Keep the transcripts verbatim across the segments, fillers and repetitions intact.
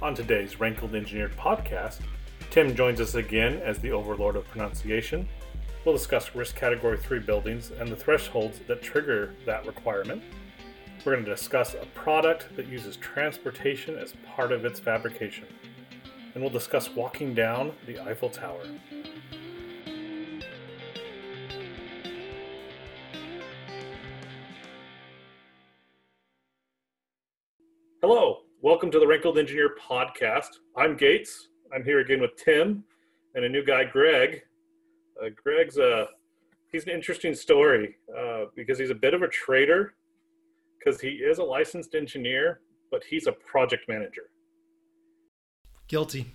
On today's Wrinkled Engineered podcast, Tim joins us again as the overlord of pronunciation. We'll discuss risk category three buildings and the thresholds that trigger that requirement. We're going to discuss a product that uses transportation as part of its fabrication. And we'll discuss walking down the Eiffel Tower. Hello, welcome to the Wrinkled Engineer podcast. I'm Gates. I'm here again with Tim and a new guy, Greg. Uh, Greg's a, he's an interesting story uh, because he's a bit of a traitor because he is a licensed engineer, but he's a project manager. Guilty.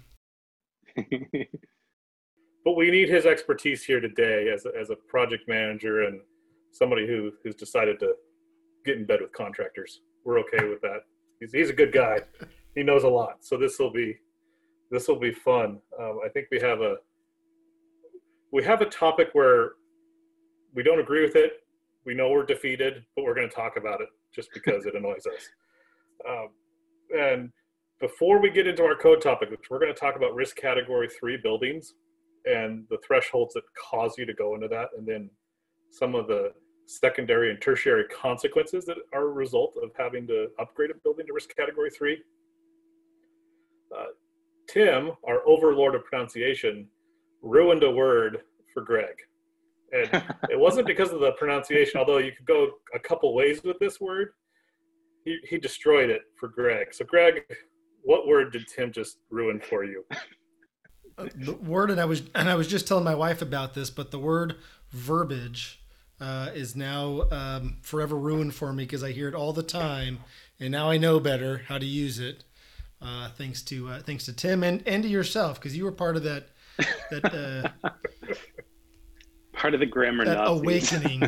But we need his expertise here today as a, as a project manager and somebody who who's decided to get in bed with contractors. We're okay with that. He's, he's a good guy. He knows a lot. So this will be this will be fun. Um, I think we have a we have a topic where we don't agree with it. We know we're defeated, but we're going to talk about it just because it annoys us. Um, and before we get into our code topic, which we're going to talk about risk category three buildings and the thresholds that cause you to go into that, and then some of the secondary and tertiary consequences that are a result of having to upgrade a building to risk category three. Uh, Tim, our overlord of pronunciation, ruined a word for Greg. And it wasn't because of the pronunciation, although you could go a couple ways with this word. He, he destroyed it for Greg. So Greg, what word did Tim just ruin for you? Uh, the word, and I was and I was just telling my wife about this, but the word verbiage uh, is now um, forever ruined for me because I hear it all the time, and now I know better how to use it. Uh, thanks to uh, thanks to Tim and, and to yourself, because you were part of that that uh, part of the grammar that Nazis. Awakening.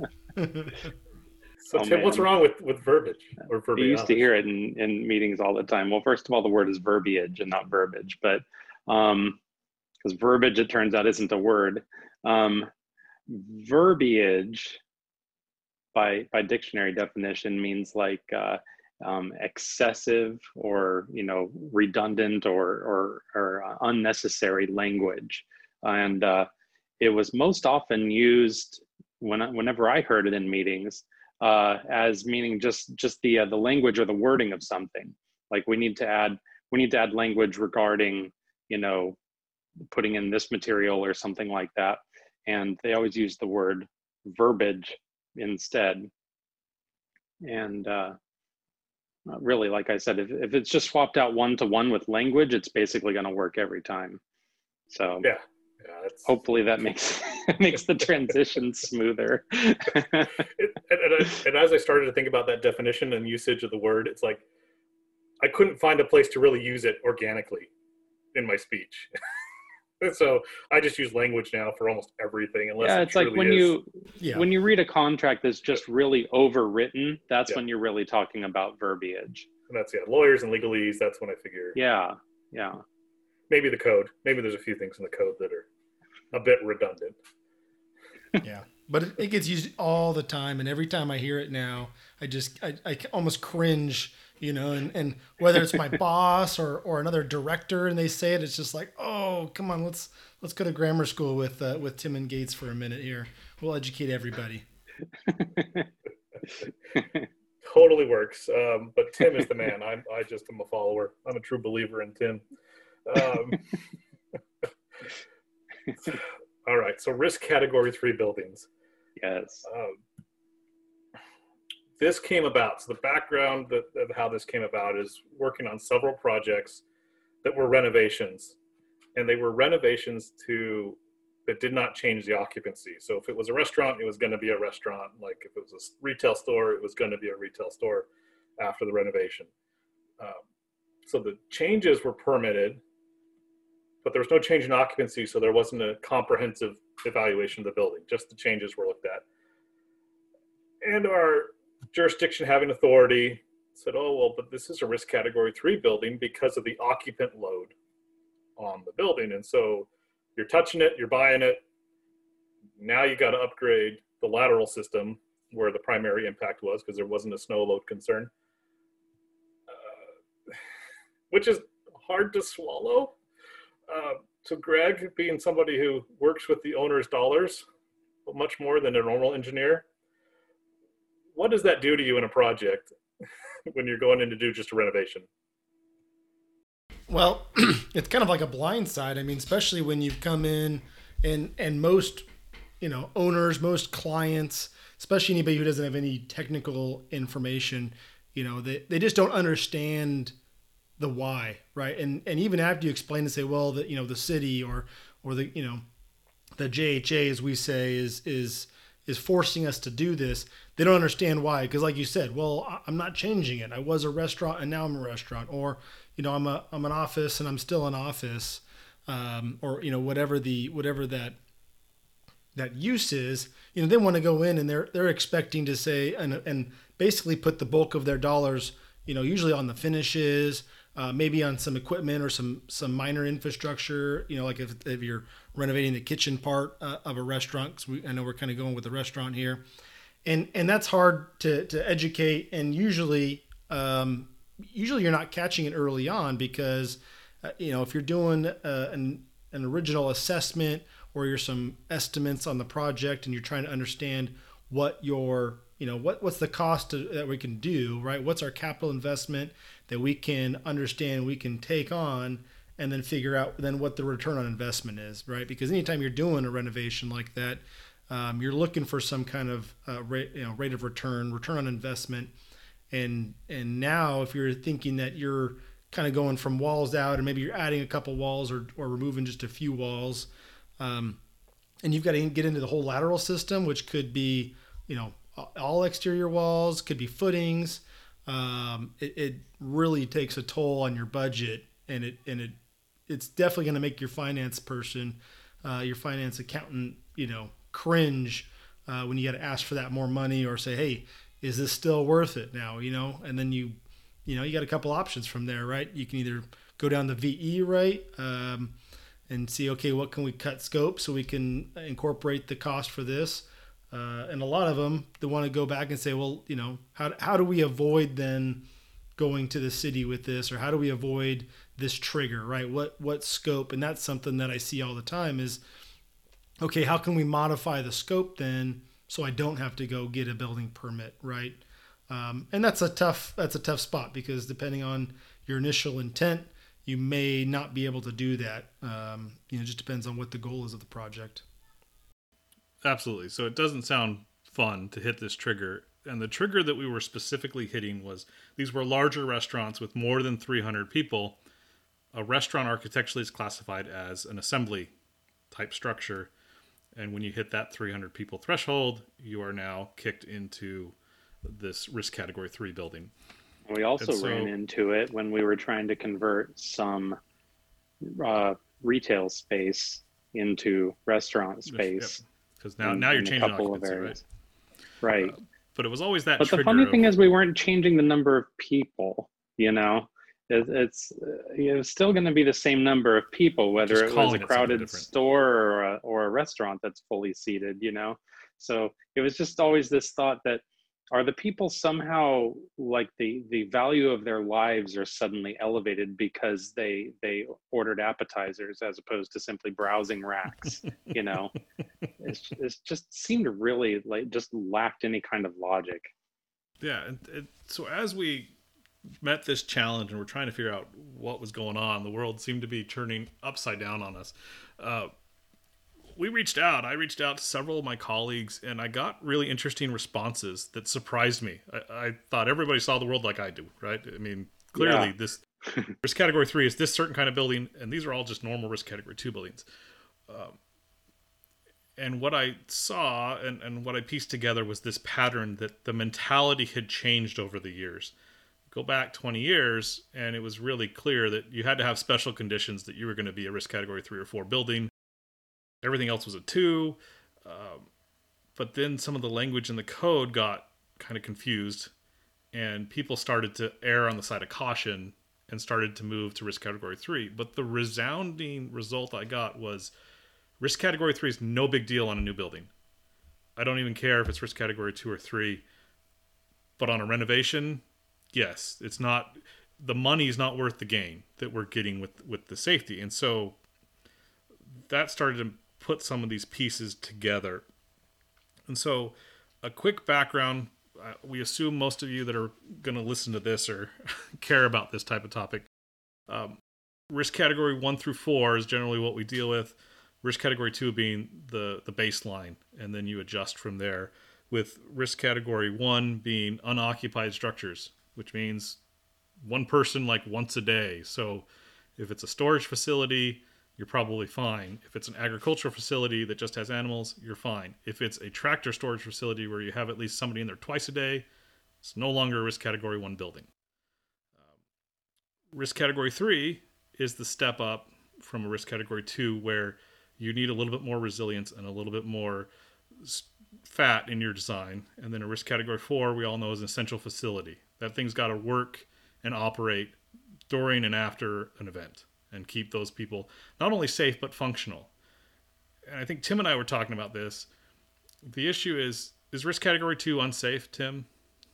So Oh, Tim, man. what's wrong with, with verbiage or verbiage? You used to hear it in, in meetings all the time. Well, first of all, the word is verbiage and not verbiage, but um, because verbiage, it turns out, isn't a word. Um, verbiage, by by dictionary definition, means like uh, um, excessive or you know redundant or or, or uh, unnecessary language, and uh, it was most often used when whenever I heard it in meetings. Uh, as meaning just just the uh, the language or the wording of something. Like we need to add we need to add language regarding you know putting in this material or something like that, and they always use the word verbiage instead. And uh, really, like I said, if if it's just swapped out one to one with language, it's basically going to work every time. So yeah. Yeah, that's... hopefully that makes makes the transition smoother. it, and, and, and as I started to think about that definition and usage of the word, it's like I couldn't find a place to really use it organically in my speech. So I just use language now for almost everything, unless yeah, it it's like when is. you Yeah. when you read a contract that's just really overwritten, that's Yeah. when you're really talking about verbiage. And that's yeah, lawyers and legalese. That's when I figure. Yeah, yeah. Maybe the code. Maybe there's a few things in the code that are a bit redundant. Yeah, but it, it gets used all the time, and every time I hear it now, I just I, I almost cringe, you know. And, and whether it's my boss or, or another director, and they say it, it's just like, oh, come on, let's let's go to grammar school with uh, with Tim and Gates for a minute here. We'll educate everybody. Totally works. Um, but Tim is the man. I'm I just am a follower. I'm a true believer in Tim. Um, all right. So risk category three buildings. Yes. Um, this came about. So the background that, of how this came about is working on several projects that were renovations, and they were renovations to that did not change the occupancy. So if it was a restaurant, it was going to be a restaurant. Like if it was a retail store, it was going to be a retail store after the renovation. Um, so the changes were permitted, but there was no change in occupancy, so there wasn't a comprehensive evaluation of the building. Just the changes were looked at. And our jurisdiction having authority said, oh, well, but this is a risk category three building because of the occupant load on the building. And so you're touching it, you're buying it. Now you got to upgrade the lateral system where the primary impact was because there wasn't a snow load concern, uh, which is hard to swallow. Uh, so Greg, being somebody who works with the owner's dollars much more than a normal engineer, what does that do to you in a project when you're going in to do just a renovation? Well, it's kind of like a blind side. I mean, especially when you've come in and and most, you know, owners, most clients, especially anybody who doesn't have any technical information, you know, they, they just don't understand the why, right? And and even after you explain and say, well, the you know the city or or the you know the J H A, as we say, is is is forcing us to do this. They don't understand why, because like you said, well, I'm not changing it. I was a restaurant and now I'm a restaurant, or you know, I'm a I'm an office and I'm still an office, um, or you know whatever the whatever that that use is. You know, they want to go in and they're they're expecting to say and and basically put the bulk of their dollars, you know, usually on the finishes, uh, maybe on some equipment or some some minor infrastructure. You know, like if if you're renovating the kitchen part uh, of a restaurant, 'cause we, I know we're kind of going with the restaurant here, and and that's hard to to educate. And usually, um, usually you're not catching it early on because, uh, you know, if you're doing uh, an an original assessment or you're some estimates on the project and you're trying to understand what your you know what what's the cost to, that we can do, right? What's our capital investment that we can understand we can take on, and then figure out then what the return on investment is, right? Because anytime you're doing a renovation like that, um, you're looking for some kind of uh, rate, you know, rate of return, return on investment. And and now if you're thinking that you're kind of going from walls out, and maybe you're adding a couple walls or or removing just a few walls, um, and you've got to get into the whole lateral system, which could be, you know, all exterior walls, could be footings. Um, it, it really takes a toll on your budget, and it and it it's definitely going to make your finance person, uh, your finance accountant, you know, cringe uh, when you got to ask for that more money or say, hey, is this still worth it now? You know, and then you, you know, you got a couple options from there, right? You can either go down the V E route um, and see, okay, what can we cut scope so we can incorporate the cost for this. Uh, and a lot of them, they want to go back and say, well, you know, how how do we avoid then going to the city with this, or how do we avoid this trigger, right? What what scope? And that's something that I see all the time is, okay, how can we modify the scope then so I don't have to go get a building permit, right? Um, and that's a tough that's a tough spot, because depending on your initial intent, you may not be able to do that. Um, you know, it just depends on what the goal is of the project. Absolutely. So it doesn't sound fun to hit this trigger. And the trigger that we were specifically hitting was these were larger restaurants with more than three hundred people. A restaurant architecturally is classified as an assembly type structure. And when you hit that three hundred people threshold, you are now kicked into this risk category three building. We also so, ran into it when we were trying to convert some uh, retail space into restaurant space. Because yep. now, in, now you're in changing a couple occupancy, of areas. right? Right. Uh, but it was always that But trigger the funny of, thing is we weren't changing the number of people, you know? It, it's uh, it was still going to be the same number of people, whether Just it was a calling it something crowded different. store or a, or a restaurant that's fully seated, you know? So it was just always this thought that, are the people somehow like the the value of their lives are suddenly elevated because they they ordered appetizers as opposed to simply browsing racks, you know? It's, it's just seemed really like just lacked any kind of logic. Yeah. And, and so as we met this challenge and we're trying to figure out what was going on, the world seemed to be turning upside down on us. Uh, we reached out. I reached out to several of my colleagues, and I got really interesting responses that surprised me. I, I thought everybody saw the world like I do, right? I mean, clearly Yeah. this risk category three is this certain kind of building, and these are all just normal risk category two buildings. Um, and what I saw and, and what I pieced together was this pattern that the mentality had changed over the years. Go back twenty years, and it was really clear that you had to have special conditions that you were going to be a risk category three or four building. Everything else was a two. Um, but then some of the language in the code got kind of confused, and people started to err on the side of caution and started to move to risk category three. But the resounding result I got was risk category three is no big deal on a new building. I don't even care if it's risk category two or three. But on a renovation, yes, it's not. the money's not worth the gain that we're getting with with the safety. And so that started to put some of these pieces together. And so a quick background, uh, we assume most of you that are going to listen to this or care about this type of topic. Um, risk category one through four is generally what we deal with. Risk category two being the, the baseline, and then you adjust from there, with risk category one being unoccupied structures, which means one person like once a day. So if it's a storage facility, you're probably fine. If it's an agricultural facility that just has animals, you're fine. If it's a tractor storage facility where you have at least somebody in there twice a day, it's no longer a risk category one building. Um, risk category three is the step up from a risk category two, where you need a little bit more resilience and a little bit more fat in your design. And then a risk category four, we all know, is an essential facility. That thing's got to work and operate during and after an event and keep those people not only safe, but functional. And I think Tim and I were talking about this. The issue is, is risk category two unsafe, Tim?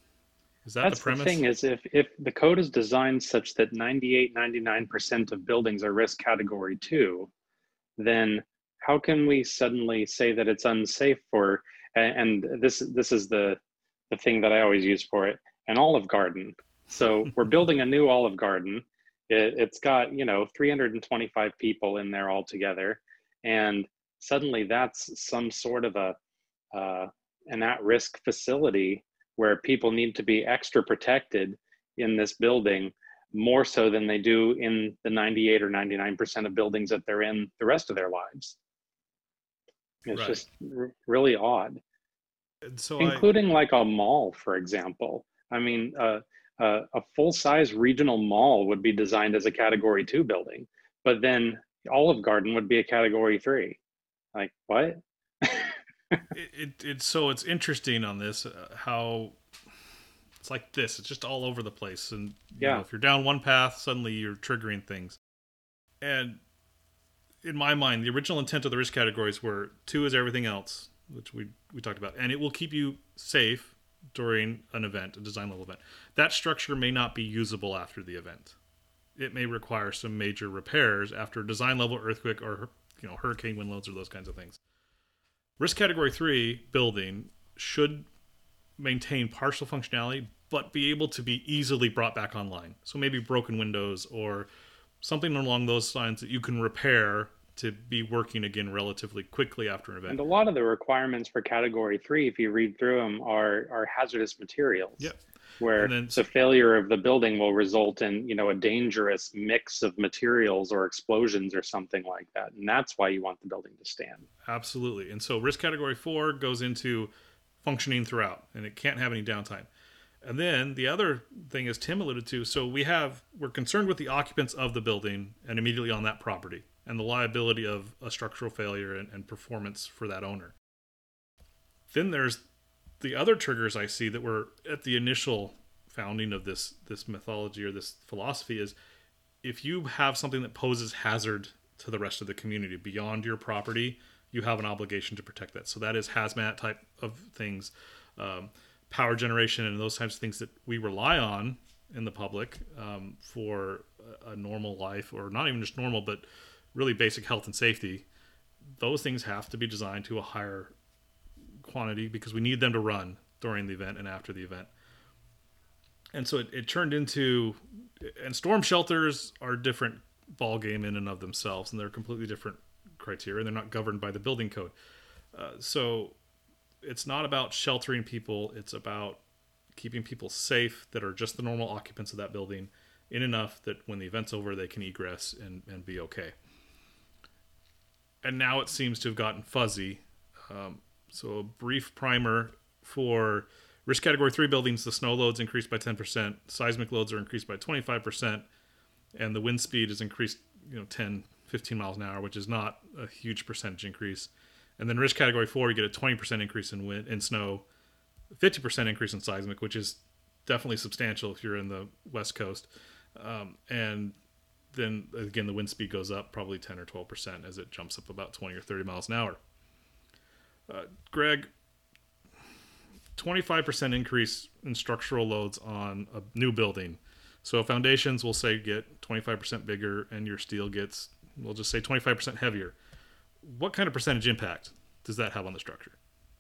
Is that That's the premise? The thing is, if, if the code is designed such that ninety-eight, ninety-nine percent of buildings are risk category two, then how can we suddenly say that it's unsafe for, and this this is the, the thing that I always use for it, an Olive Garden. So we're building a new Olive Garden. It, it's got, you know, three hundred twenty-five people in there all together. And suddenly that's some sort of a uh, an at-risk facility where people need to be extra protected in this building, more so than they do in the ninety-eight or ninety-nine percent of buildings that they're in the rest of their lives. It's Right. just r- really odd. And so Including I, like a mall, for example. I mean, uh, uh, a full-size regional mall would be designed as a category two building, but then Olive Garden would be a category three. Like, what? it, it, it so it's interesting on this, uh, how it's like this. It's just all over the place. And you Yeah. know, if you're down one path, suddenly you're triggering things. And in my mind, the original intent of the risk categories were two is everything else, which we, we talked about. And it will keep you safe during an event, a design level event. That structure may not be usable after the event. It may require some major repairs after a design level earthquake or, you know, hurricane wind loads or those kinds of things. Risk category three building should maintain partial functionality, but be able to be easily brought back online. So maybe broken windows or something along those lines that you can repair to be working again relatively quickly after an event. And a lot of the requirements for category three, if you read through them, are, are hazardous materials. Yep. Where And then- the failure of the building will result in, you know, a dangerous mix of materials or explosions or something like that. And that's why you want the building to stand. Absolutely. And so risk category four goes into functioning throughout, and it can't have any downtime. And then the other thing, as Tim alluded to, so we have, we're concerned with the occupants of the building and immediately on that property and the liability of a structural failure and, and performance for that owner. Then there's the other triggers I see that were at the initial founding of this, this mythology or this philosophy is if you have something that poses hazard to the rest of the community beyond your property, you have an obligation to protect that. So that is hazmat type of things, um, power generation and those types of things that we rely on in the public um, for a normal life, or not even just normal, but really basic health and safety. Those things have to be designed to a higher quantity because we need them to run during the event and after the event. And so it, it turned into, and storm shelters are a different ball game in and of themselves, and they're completely different criteria. They're not governed by the building code. Uh, so it's not about sheltering people. It's about keeping people safe that are just the normal occupants of that building in enough that when the event's over, they can egress and, and be okay. And now it seems to have gotten fuzzy. Um, so a brief primer for risk category three buildings, the snow loads increased by ten percent, seismic loads are increased by twenty-five percent, and the wind speed is increased, you know, ten, fifteen miles an hour, which is not a huge percentage increase. And then risk category four, you get a twenty percent increase in wind, in snow, fifty percent increase in seismic, which is definitely substantial if you're in the West Coast. Um, and then again, the wind speed goes up probably ten or twelve percent as it jumps up about twenty or thirty miles an hour. Uh, Greg, twenty-five percent increase in structural loads on a new building. So foundations, we'll say, get twenty-five percent bigger, and your steel gets, we'll just say twenty-five percent heavier. What kind of percentage impact does that have on the structure?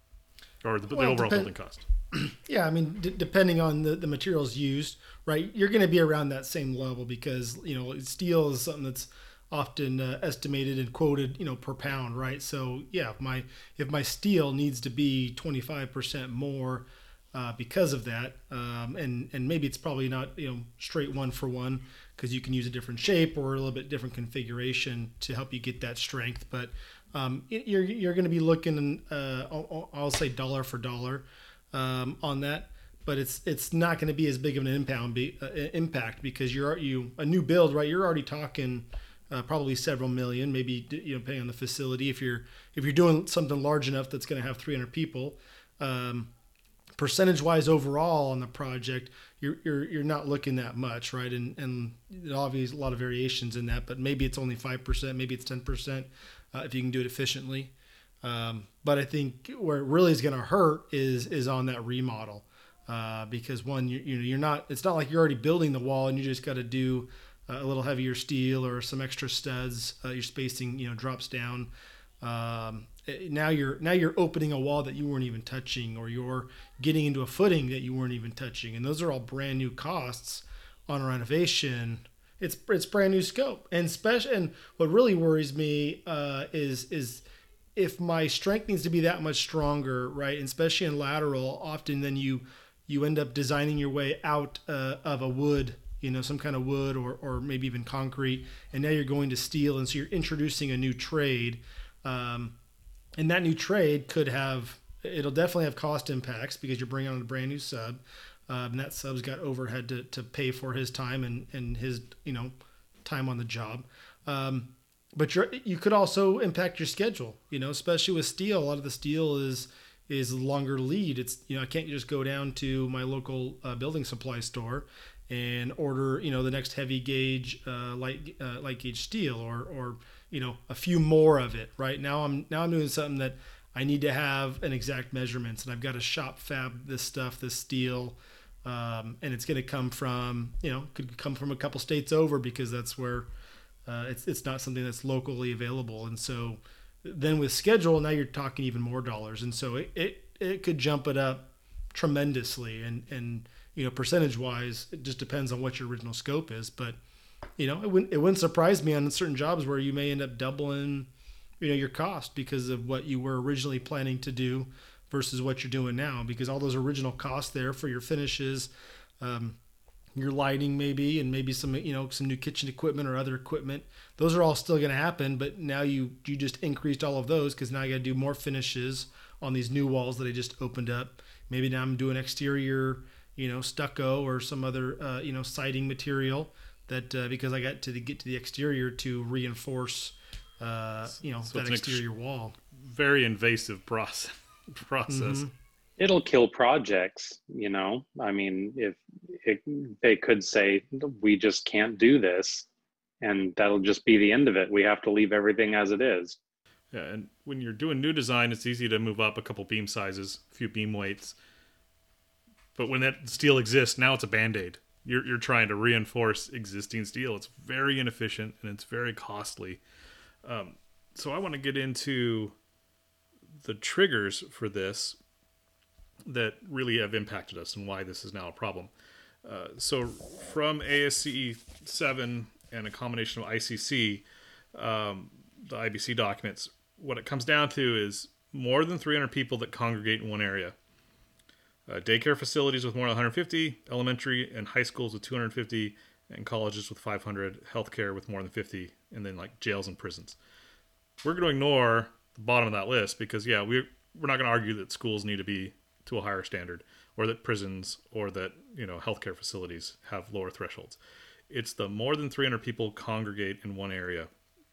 Or the, well, the overall depend- building cost? Yeah, I mean, d- depending on the, the materials used, right, you're going to be around that same level because, you know, steel is something that's often uh, estimated and quoted, you know, per pound, right? So, yeah, if my, if my steel needs to be twenty-five percent more uh, because of that, um, and, and maybe it's probably not, you know, straight one for one because you can use a different shape or a little bit different configuration to help you get that strength. But um, it, you're, you're going to be looking, uh, I'll, I'll say dollar for dollar. Um, on that, but it's it's not going to be as big of an impound be, uh, impact because you're you a new build, right? You're already talking uh, probably several million, maybe, you know, depending on the facility. If you're if you're doing something large enough that's going to have three hundred people, um, percentage wise overall on the project, you're you're you're not looking that much, right? And and obviously a lot of variations in that, but maybe it's only five percent, maybe it's ten percent uh, if you can do it efficiently. Um, but I think where it really is going to hurt is is on that remodel, uh, because one, you, you know, you're not. It's not like you're already building the wall and you just got to do a little heavier steel or some extra studs. Uh, your spacing, you know, drops down. Um, now you're now you're opening a wall that you weren't even touching, or you're getting into a footing that you weren't even touching, and those are all brand new costs on a renovation. It's it's brand new scope, and special. And what really worries me uh, is is if my strength needs to be that much stronger, right, and especially in lateral, often then you you end up designing your way out uh, of a wood, you know, some kind of wood or or maybe even concrete, and now you're going to steel, and so you're introducing a new trade, um, and that new trade could have, it'll definitely have cost impacts because you're bringing on a brand new sub, uh, and that sub's got overhead to, to pay for his time and and his, you know, time on the job. Um, But you're, you could also impact your schedule, you know, especially with steel. A lot of the steel is is longer lead. It's, you know, I can't just go down to my local uh, building supply store and order, you know, the next heavy gauge, uh, light uh, light gauge steel, or or you know, a few more of it. Right now, I'm now I'm doing something that I need to have an exact measurements, and I've got to shop fab this stuff, this steel, um, and it's going to come from, you know, could come from a couple states over because that's where. Uh, it's it's not something that's locally available, and so then with schedule, now you're talking even more dollars, and so it it, it could jump it up tremendously, and and you know, percentage wise, it just depends on what your original scope is, but you know, it wouldn't it wouldn't surprise me on certain jobs where you may end up doubling, you know, your cost because of what you were originally planning to do versus what you're doing now, because all those original costs there for your finishes. Um, your lighting maybe, and maybe some, you know, some new kitchen equipment or other equipment. Those are all still going to happen, but now you, you just increased all of those because now I got to do more finishes on these new walls that I just opened up. Maybe now I'm doing exterior, you know, stucco or some other, uh, you know, siding material that, uh, because I got to the, get to the exterior to reinforce, uh, you know, so that exterior ex- wall. Very invasive process. process. Mm-hmm. It'll kill projects, you know. I mean, if it, they could say, we just can't do this, and that'll just be the end of it. We have to leave everything as it is. Yeah, and when you're doing new design, it's easy to move up a couple beam sizes, a few beam weights. But when that steel exists, now it's a Band-Aid. You're, you're trying to reinforce existing steel. It's very inefficient, and it's very costly. Um, so I want to get into the triggers for this that really have impacted us and why this is now a problem. Uh, so from A S C E seven and a combination of I C C, um, the I B C documents, what it comes down to is more than three hundred people that congregate in one area. Uh, daycare facilities with more than one hundred fifty, elementary and high schools with two hundred fifty, and colleges with five hundred, healthcare with more than fifty, and then like jails and prisons. We're going to ignore the bottom of that list because, yeah, we're, we're not going to argue that schools need to be to a higher standard, or that prisons or that, you know, healthcare facilities have lower thresholds. It's the more than three hundred people congregate in one area.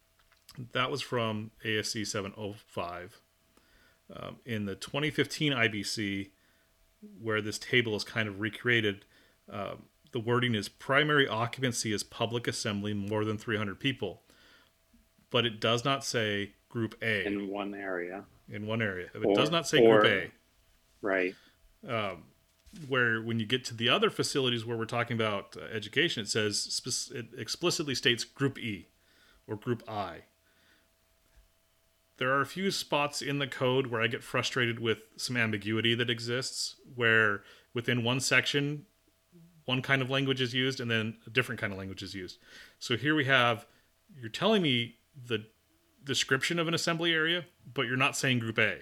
That was from A S C seven oh five. Um, in the twenty fifteen I B C, where this table is kind of recreated, uh, the wording is primary occupancy is public assembly more than three hundred people. But it does not say group A. In one area. In one area. It or, does not say or, group A. Right. Um, where when you get to the other facilities where we're talking about uh, education, it says spec- it explicitly states Group E or Group I. There are a few spots in the code where I get frustrated with some ambiguity that exists, where within one section, one kind of language is used and then a different kind of language is used. So here we have, you're telling me the description of an assembly area, but you're not saying Group A.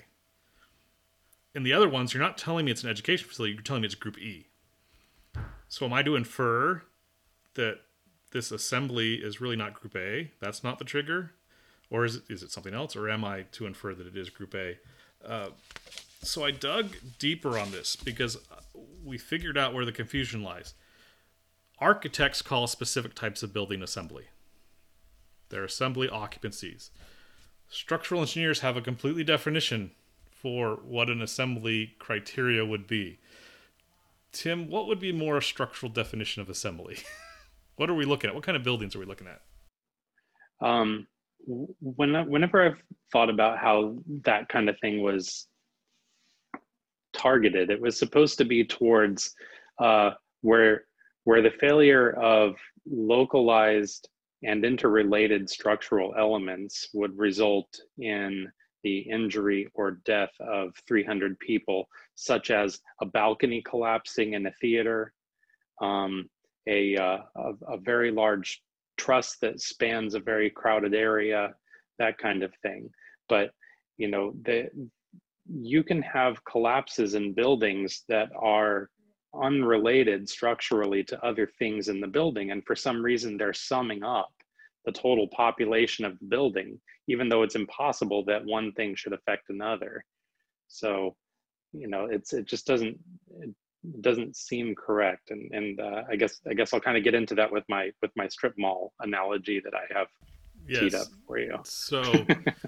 In the other ones, you're not telling me it's an education facility, you're telling me it's Group E. So am I to infer that this assembly is really not Group A? That's not the trigger? Or is it, is it something else? Or am I to infer that it is Group A? Uh, so I dug deeper on this because we figured out where the confusion lies. Architects call specific types of building assembly. They're assembly occupancies. Structural engineers have a completely definition for what an assembly criteria would be. Tim, what would be more a structural definition of assembly? What are we looking at? What kind of buildings are we looking at? Um, when, whenever I've thought about how that kind of thing was targeted, it was supposed to be towards uh, where, where the failure of localized and interrelated structural elements would result in the injury or death of three hundred people, such as a balcony collapsing in a theater, um, a, uh, a, a very large truss that spans a very crowded area, that kind of thing. But, you know, the, you can have collapses in buildings that are unrelated structurally to other things in the building, and for some reason they're summing up the total population of the building, even though it's impossible that one thing should affect another. So, you know, it's it just doesn't it doesn't seem correct. And and uh, I guess I guess I'll kind of get into that with my with my strip mall analogy that I have yes. teed up for you. So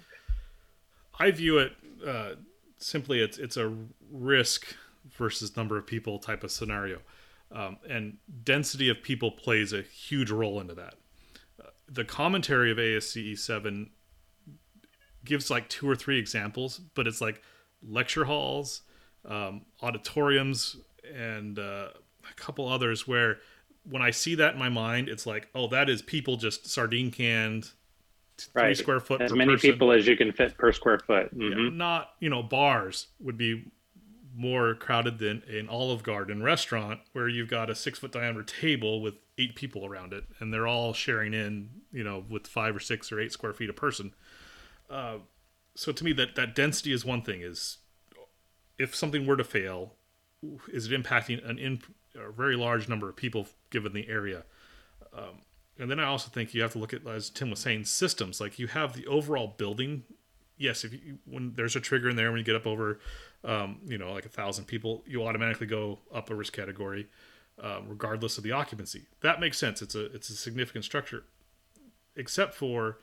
I view it uh, simply it's it's a risk versus number of people type of scenario, um, and density of people plays a huge role into that. The commentary of A S C E seven gives like two or three examples, but it's like lecture halls, um, auditoriums, and uh, a couple others where when I see that in my mind, it's like, oh, that is people just sardine canned, three right. square foot as per many person. people as you can fit per square foot. Mm-hmm. Yeah, not, you know, bars would be more crowded than an Olive Garden restaurant where you've got a six foot diameter table with eight people around it and they're all sharing in, you know, with five or six or eight square feet a person. Uh, so to me that, that density is one thing. Is if something were to fail, is it impacting an in, a very large number of people given the area? Um, and then I also think you have to look at, as Tim was saying, systems. Like you have the overall building. Yes, if you, when there's a trigger in there, when you get up over, um, you know, like a thousand people, you automatically go up a risk category, uh, regardless of the occupancy. That makes sense. It's a it's a significant structure, except for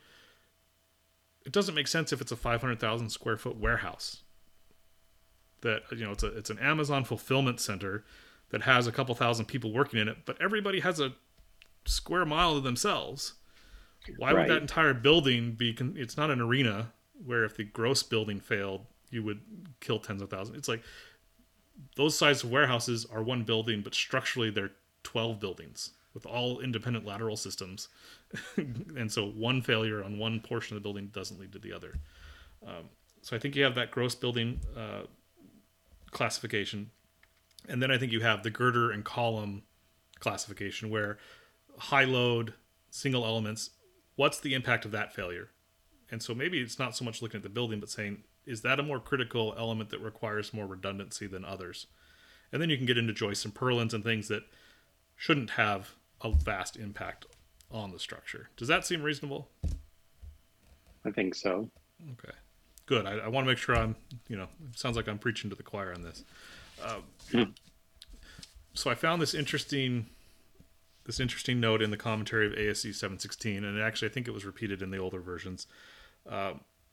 it doesn't make sense if it's a five hundred thousand square foot warehouse. That, you know, it's a it's an Amazon fulfillment center that has a couple thousand people working in it, but everybody has a square mile to themselves. Why right. would that entire building be? Con- it's not an arena where if the gross building failed, you would kill tens of thousands. It's like those size of warehouses are one building, but structurally they're twelve buildings with all independent lateral systems. And so one failure on one portion of the building doesn't lead to the other. Um, so I think you have that gross building uh, classification. And then I think you have the girder and column classification where high load, single elements, what's the impact of that failure? And so maybe it's not so much looking at the building, but saying, is that a more critical element that requires more redundancy than others? And then you can get into joists and purlins and things that shouldn't have a vast impact on the structure. Does that seem reasonable? I think so. Okay, good. I, I want to make sure I'm, you know, it sounds like I'm preaching to the choir on this. Uh, mm. So I found this interesting, this interesting note in the commentary of A S C seven sixteen, and actually I think it was repeated in the older versions. Uh,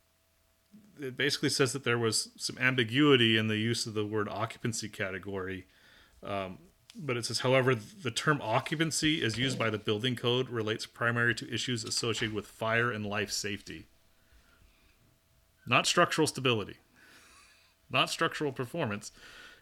it basically says that there was some ambiguity in the use of the word occupancy category. Um, but it says, however, the term occupancy as used by the building code relates primarily to issues associated with fire and life safety. Not structural stability. Not structural performance.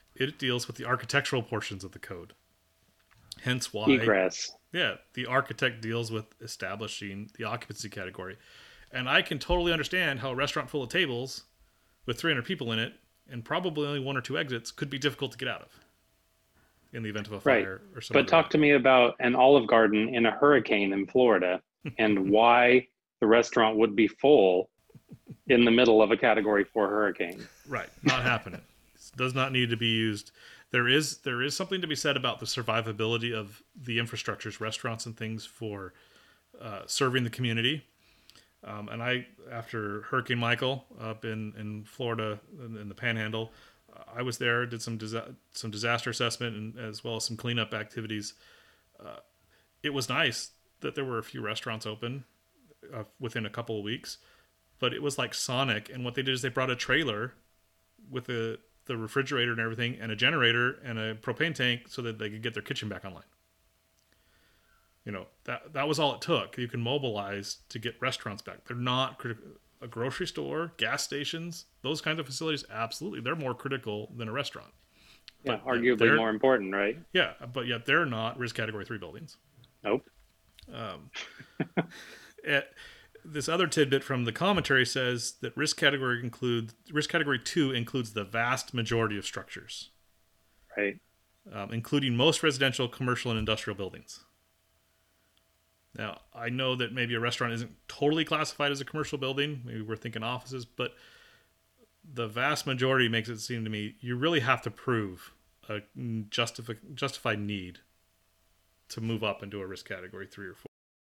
it deals with the architectural portions of the code. Hence why, egress. Yeah, the architect deals with establishing the occupancy category. And I can totally understand how a restaurant full of tables with three hundred people in it and probably only one or two exits could be difficult to get out of in the event of a fire Right. or something. But talk to me about an Olive Garden in a hurricane in Florida and why the restaurant would be full in the middle of a category four hurricane. Right. Not happening. It does not need to be used. There is there is something to be said about the survivability of the infrastructures, restaurants and things for uh, serving the community. Um, and I, after Hurricane Michael up in, in Florida, in, in the Panhandle, uh, I was there, did some disa- some disaster assessment and as well as some cleanup activities. Uh, it was nice that there were a few restaurants open uh, within a couple of weeks, but it was like Sonic. And what they did is they brought a trailer with a the refrigerator and everything, and a generator and a propane tank so that they could get their kitchen back online. You know, that that was all it took. You can mobilize to get restaurants back. They're not critical. A grocery store, gas stations, those kinds of facilities, absolutely. They're more critical than a restaurant. Yeah, But arguably more important, right? Yeah, but yet they're not risk category three buildings. Nope. Um, it, this other tidbit from the commentary says that risk category includes risk category two includes the vast majority of structures, Right. um, including most residential, commercial, and industrial buildings. Now, I know that maybe a restaurant isn't totally classified as a commercial building. Maybe we're thinking offices, but the vast majority makes it seem to me you really have to prove a justifi- justified need to move up into a risk category three or four.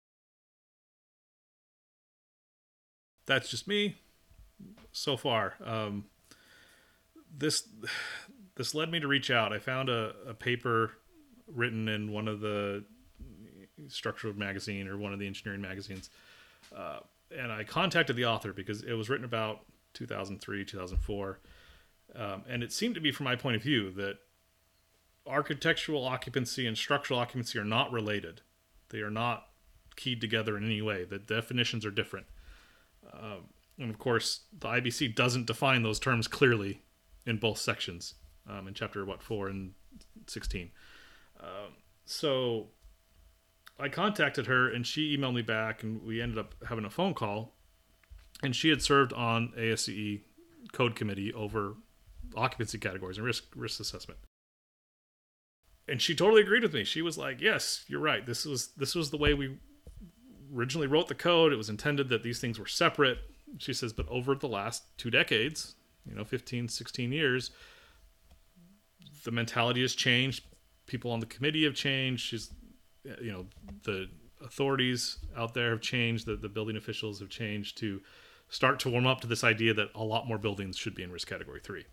That's just me so far. Um, this this led me to reach out. I found a, a paper written in one of the structural magazine or one of the engineering magazines. Uh, and I contacted the author because it was written about two thousand three, two thousand four. Um, and it seemed to be, from my point of view, that architectural occupancy and structural occupancy are not related. They are not keyed together in any way. The definitions are different. Um, and of course, the I B C doesn't define those terms clearly in both sections, um, in chapter, what, four and sixteen. Um, so I contacted her and she emailed me back and we ended up having a phone call, and she had served on A S C E code committee over occupancy categories and risk risk assessment. And she totally agreed with me. She was like, yes, you're right. This was this was the way we originally wrote the code. It was intended that these things were separate. She says, but over the last two decades, you know, fifteen, sixteen years, the mentality has changed. People on the committee have changed. She's, you know, the authorities out there have changed. The, the building officials have changed to start to warm up to this idea that a lot more buildings should be in risk category three.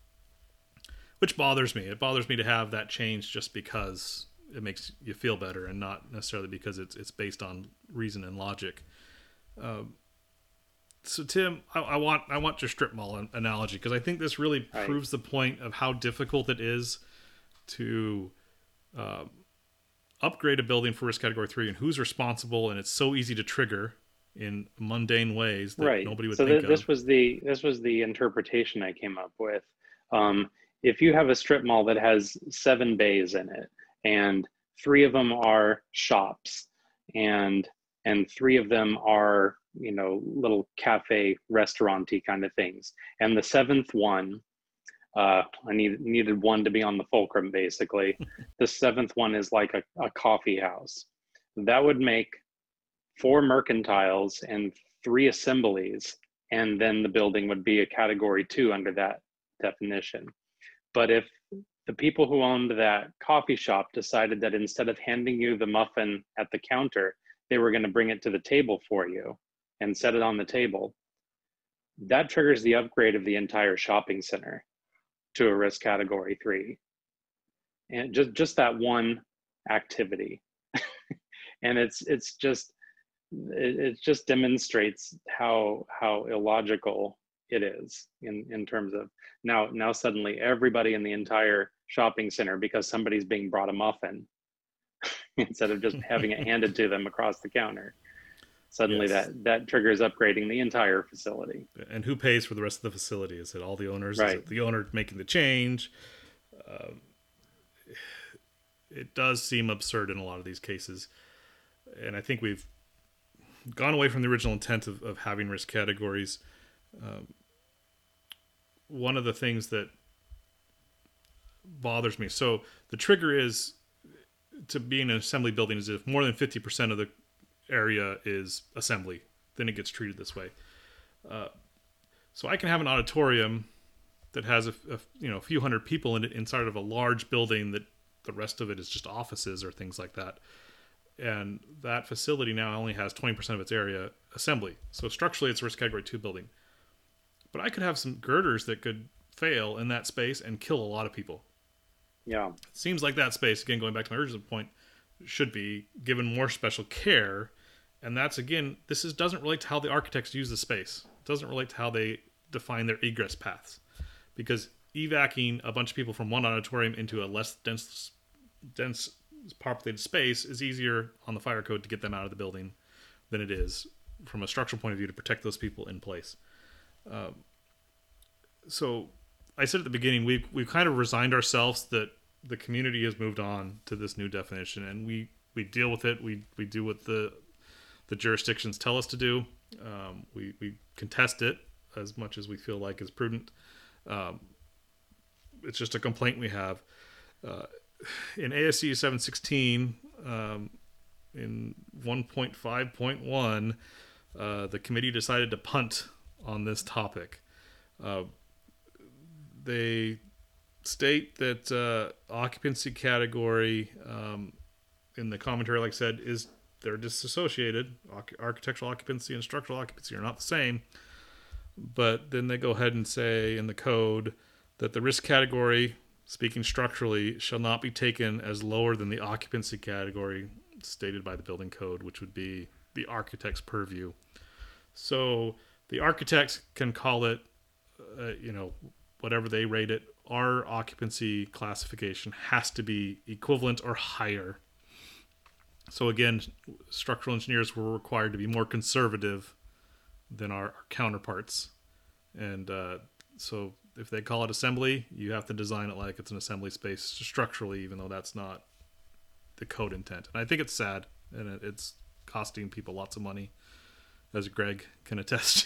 Which bothers me. It bothers me to have that change just because it makes you feel better and not necessarily because it's it's based on reason and logic. Um, so Tim, I, I want I want your strip mall an- analogy because I think this really right. proves the point of how difficult it is to uh, upgrade a building for risk category three and who's responsible, and it's so easy to trigger in mundane ways that right. nobody would so think th- this of. was the this was the interpretation I came up with. Um, if you have a strip mall that has seven bays in it, and three of them are shops, and and three of them are, you know, little cafe restaurant-y kind of things, and the seventh one, uh, I need, needed one to be on the fulcrum, basically. The seventh one is like a, a coffee house. That would make four mercantiles and three assemblies, and then the building would be a category two under that definition. But if the people who owned that coffee shop decided that instead of handing you the muffin at the counter, they were going to bring it to the table for you and set it on the table, that triggers the upgrade of the entire shopping center to a risk category three. And just, just that one activity. And it's it's just it, it just demonstrates how how illogical it is in, in terms of now now suddenly everybody in the entire shopping center, because somebody's being brought a muffin instead of just having it handed to them across the counter. Suddenly Yes. that that triggers upgrading the entire facility. And who pays for the rest of the facility? Is it all the owners? Right. Is it the owner making the change? uh, it does seem absurd in a lot of these cases. And I think we've gone away from the original intent of, of having risk categories. Um, one of the things that bothers me, so the trigger is to be in an assembly building is if more than fifty percent of the area is assembly, then it gets treated this way. Uh, so I can have an auditorium that has a, a you know a few hundred people in it inside of a large building that the rest of it is just offices or things like that. And that facility now only has twenty percent of its area assembly. So structurally, it's a risk category two building. But I could have some girders that could fail in that space and kill a lot of people. Yeah. It seems like that space, again, going back to my original point, should be given more special care. And that's, again, this is, doesn't relate to how the architects use the space. It doesn't relate to how they define their egress paths. Because evacing a bunch of people from one auditorium into a less dense, dense populated space is easier on the fire code to get them out of the building than it is from a structural point of view to protect those people in place. Um, so I said at the beginning, we've, we've kind of resigned ourselves that the community has moved on to this new definition, and we, we deal with it. We, we do what the, the jurisdictions tell us to do. Um, we, we contest it as much as we feel like is prudent. Um, it's just a complaint we have. Uh, in A S C seven sixteen, um, in one point five point one, uh, the committee decided to punt on this topic. Uh, they state that uh, occupancy category um, in the commentary, like I said, is they're disassociated. Arch- architectural occupancy and structural occupancy are not the same. But then they go ahead and say in the code that the risk category, speaking structurally, shall not be taken as lower than the occupancy category stated by the building code, which would be the architect's purview. So the architects can call it, uh, you know, whatever they rate it. Our occupancy classification has to be equivalent or higher. So again, structural engineers were required to be more conservative than our, our counterparts. And uh, so if they call it assembly, you have to design it like it's an assembly space structurally, even though that's not the code intent. And I think it's sad, and it, it's costing people lots of money, as Greg can attest.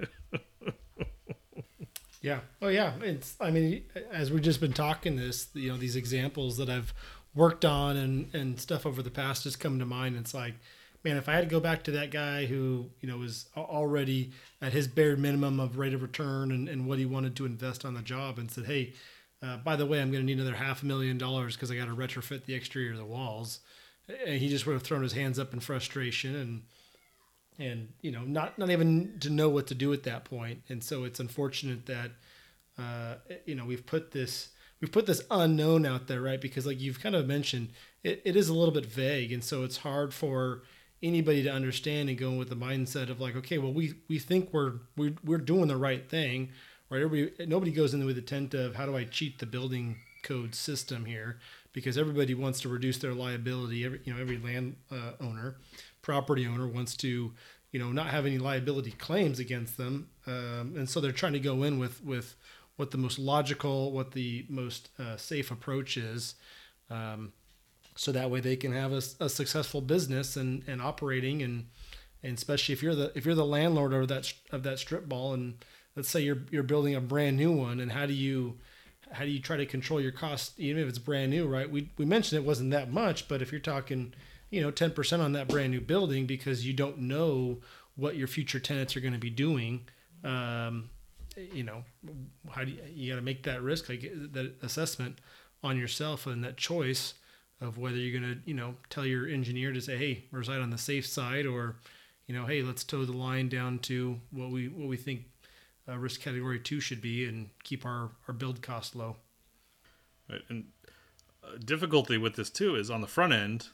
Yeah. Oh, yeah. It's. I mean, as we've just been talking this, you know, these examples that I've worked on and, and stuff over the past just come to mind. It's like, man, if I had to go back to that guy who, you know, was already at his bare minimum of rate of return and, and what he wanted to invest on the job and said, hey, uh, by the way, I'm going to need another half a million dollars because I got to retrofit the exterior of the walls. And he just would have thrown his hands up in frustration and, and, you know, not, not even to know what to do at that point. And so it's unfortunate that, uh, you know, we've put this, we've put this unknown out there, right? Because like you've kind of mentioned, it, it is a little bit vague. And so it's hard for anybody to understand and go with the mindset of like, okay, well, we, we think we're, we're, we're doing the right thing, right? Everybody, nobody goes in with the intent of how do I cheat the building code system here? Because everybody wants to reduce their liability. Every, you know, every land uh, owner, property owner wants to, you know, not have any liability claims against them. Um, and so they're trying to go in with, with what the most logical, what the most uh, safe approach is. Um, so that way they can have a, a successful business and, and operating. And, and especially if you're the, if you're the landlord of that, of that strip mall, and let's say you're, you're building a brand new one, and how do you, how do you try to control your costs, even if it's brand new, right? We, we mentioned it wasn't that much, but if you're talking, you know, ten percent on that brand new building, because you don't know what your future tenants are going to be doing, um, you know, how do you, you got to make that risk, like that assessment on yourself and that choice of whether you're going to, you know, tell your engineer to say, hey, reside on the safe side, or, you know, hey, let's toe the line down to what we, what we think uh, risk category two should be and keep our, our build cost low. Right. And uh, difficulty with this too is on the front end,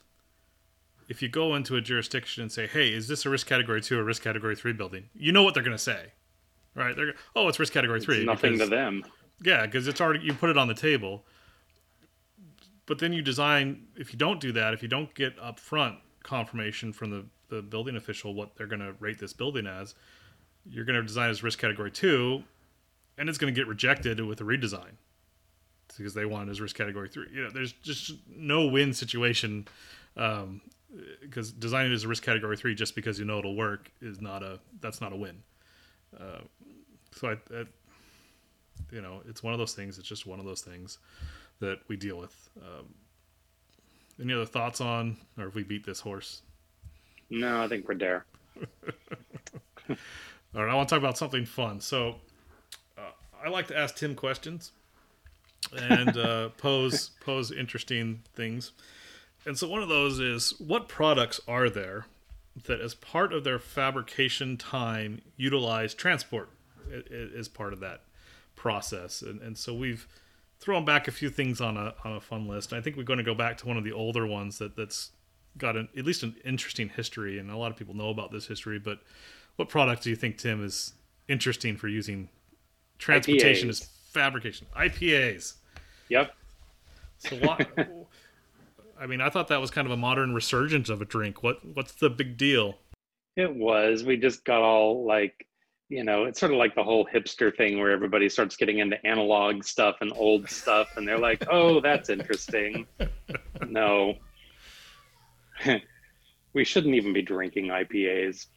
if you go into a jurisdiction and say, hey, is this a risk category two or risk category three building? You know what they're going to say, right? They're oh, it's risk category three. It's nothing because, to them. Yeah, because it's already, you put it on the table. But then you design, if you don't do that, if you don't get upfront confirmation from the, the building official what they're going to rate this building as, you're going to design as risk category two, and it's going to get rejected with a redesign. because they want it as risk category three. You know, there's just no win situation. Um, because designing it as a risk category three just because you know it'll work is not a that's not a win. Uh, so I, I, you know, it's one of those things. It's just one of those things that we deal with. Um, any other thoughts on, or if we beat this horse? No, I think we're there. All right, I want to talk about something fun. So uh, I like to ask Tim questions and uh, pose pose interesting things. And so one of those is, what products are there that as part of their fabrication time utilize transport as part of that process? And, and so we've thrown back a few things on a on a fun list. I think we're going to go back to one of the older ones that, that's got an, at least an interesting history, and a lot of people know about this history. But what product do you think, Tim, is interesting for using transportation I P As. as fabrication? I P As. Yep. So why... I mean, I thought that was kind of a modern resurgence of a drink. What What's the big deal? It was. We just got all like, you know, it's sort of like the whole hipster thing where everybody starts getting into analog stuff and old stuff, and they're like, oh, that's interesting. No. We shouldn't even be drinking I P As.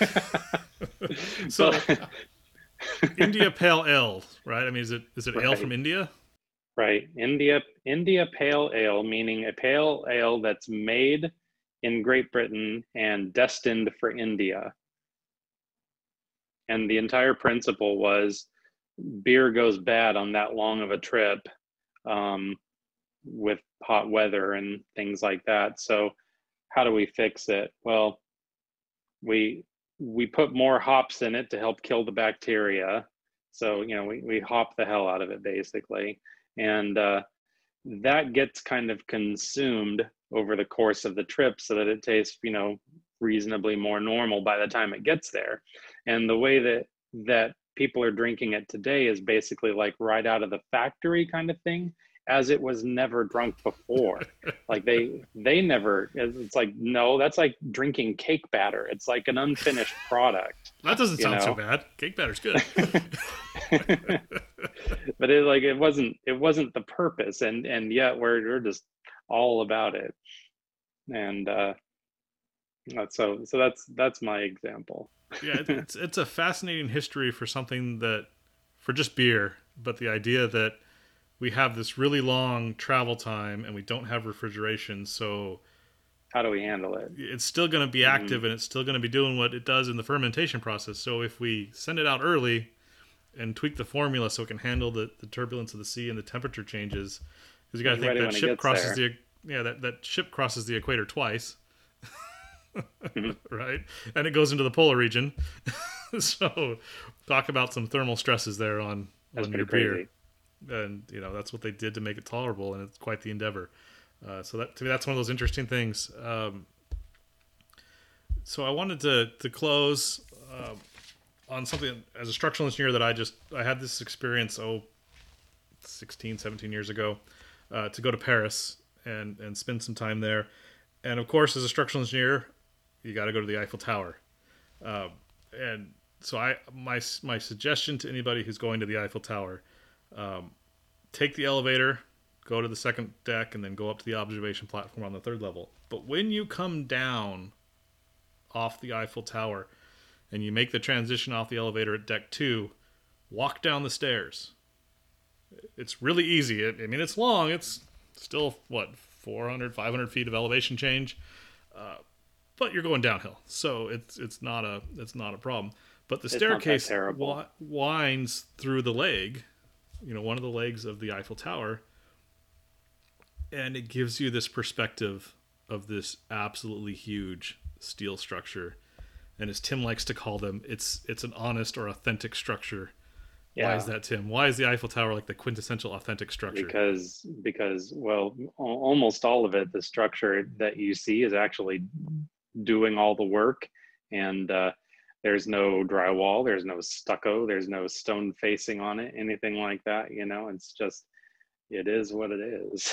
So, India Pale Ale, right? I mean, is it is it Right. ale from India? Right. India India Pale Ale, meaning a pale ale that's made in Great Britain and destined for India. And the entire principle was beer goes bad on that long of a trip um, with hot weather and things like that. So how do we fix it? Well, we we put more hops in it to help kill the bacteria. So, you know, we, we hop the hell out of it basically. And uh, that gets kind of consumed over the course of the trip so that it tastes, you know, reasonably more normal by the time it gets there. And the way that that people are drinking it today is basically like right out of the factory kind of thing, as it was never drunk before. Like they they never, it's like, no, that's like drinking cake batter. It's like an unfinished product. That doesn't sound know? so bad. Cake batter's good. But it like it wasn't it wasn't the purpose, and and yet we're we're just all about it. And uh that's so so that's that's my example. Yeah, it's it's a fascinating history for something that, for just beer, but the idea that we have this really long travel time and we don't have refrigeration, so How do we handle it? it's still going to be active, mm-hmm. and it's still going to be doing what it does in the fermentation process. So if we send it out early and tweak the formula so it can handle the, the turbulence of the sea and the temperature changes, because you got to think that ship crosses there. the yeah that, that ship crosses the equator twice, mm-hmm. right? And it goes into the polar region. So talk about some thermal stresses there on, on your beer. Crazy. And you know that's what they did to make it tolerable, and it's quite the endeavor. Uh, so that to me, that's one of those interesting things. Um, so I wanted to to close uh, on something as a structural engineer that I just I had this experience oh sixteen, seventeen years ago uh, to go to Paris and and spend some time there. And of course, as a structural engineer, you got to go to the Eiffel Tower. Uh, and so I my my suggestion to anybody who's going to the Eiffel Tower. Um, take the elevator, go to the second deck, and then go up to the observation platform on the third level. But when you come down off the Eiffel Tower and you make the transition off the elevator at deck two, walk down the stairs. It's really easy. I mean, it's long. It's still, what, four hundred, five hundred feet of elevation change. Uh, but you're going downhill. So it's it's not a it's not a problem. But the It's staircase not that wi- winds through the leg, you know, one of the legs of the Eiffel Tower, and it gives you this perspective of this absolutely huge steel structure. And as Tim likes to call them, it's it's an honest or authentic structure. Yeah. Why is that, Tim? Why is the Eiffel Tower like the quintessential authentic structure? Because because well, al- almost all of it, the structure that you see is actually doing all the work, and uh, there's no drywall, there's no stucco, there's no stone facing on it, anything like that. You know, it's just, it is what it is.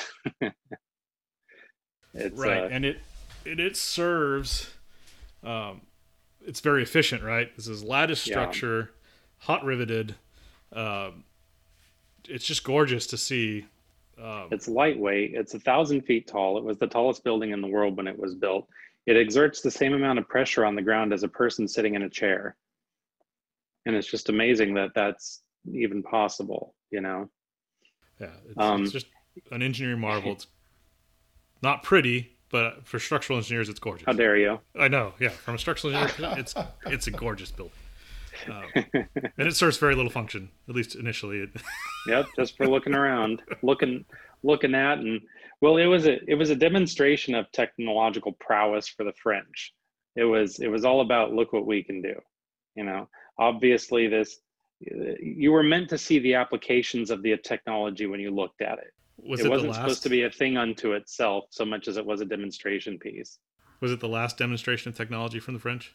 It's, right, uh, and it, it it serves. Um, it's very efficient, right? This is lattice structure, yeah. hot riveted. Um, it's just gorgeous to see Um, It's lightweight. It's a thousand feet tall. It was the tallest building in the world when it was built. It exerts the same amount of pressure on the ground as a person sitting in a chair. And it's just amazing that that's even possible, you know? yeah, it's, Um, it's just an engineering marvel. It's not pretty, but for structural engineers, it's gorgeous. How dare you? I know, yeah. From a structural engineer, it's it's a gorgeous building. Um, and it serves very little function, at least initially. It, Yep, just for looking around, looking, looking at, and well, it was a it was a demonstration of technological prowess for the French. It was it was all about look what we can do. You know, obviously this you were meant to see the applications of the technology when you looked at it. was it it wasn't the last, supposed to be a thing unto itself so much as it was a demonstration piece. Was it the last demonstration of technology from the French?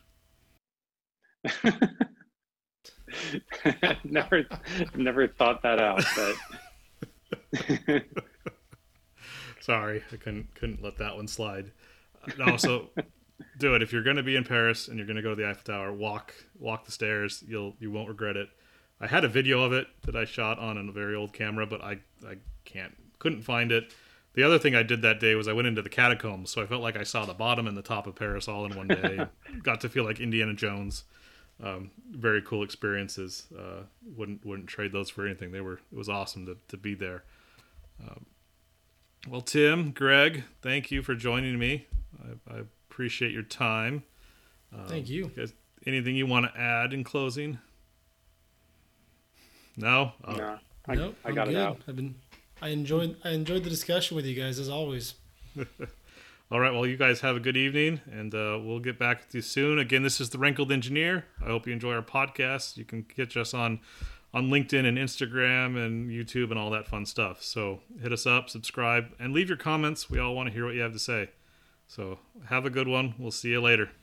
never never thought that out, but Sorry, I couldn't couldn't let that one slide. Uh, no, so do it if you're going to be in Paris and you're going to go to the Eiffel Tower. Walk walk the stairs. You'll you won't regret it. I had a video of it that I shot on a very old camera, but I I can't couldn't find it. The other thing I did that day was I went into the catacombs, so I felt like I saw the bottom and the top of Paris all in one day. Got to feel like Indiana Jones. Um, very cool experiences. Uh, wouldn't wouldn't trade those for anything. They were it was awesome to to be there. Um, well, Tim, Greg, thank you for joining me. I, I appreciate your time. Um, Thank you. Guys, anything you want to add in closing? No. Oh. no, I, nope, I I'm got good. it out. I've been, I enjoyed, I enjoyed the discussion with you guys as always. All right. Well, you guys have a good evening, and uh, we'll get back with you soon. Again, this is the Wrinkled Engineer. I hope you enjoy our podcast. You can catch us on on LinkedIn and Instagram and YouTube and all that fun stuff. So hit us up, subscribe, and leave your comments. We all want to hear what you have to say. So have a good one. We'll see you later.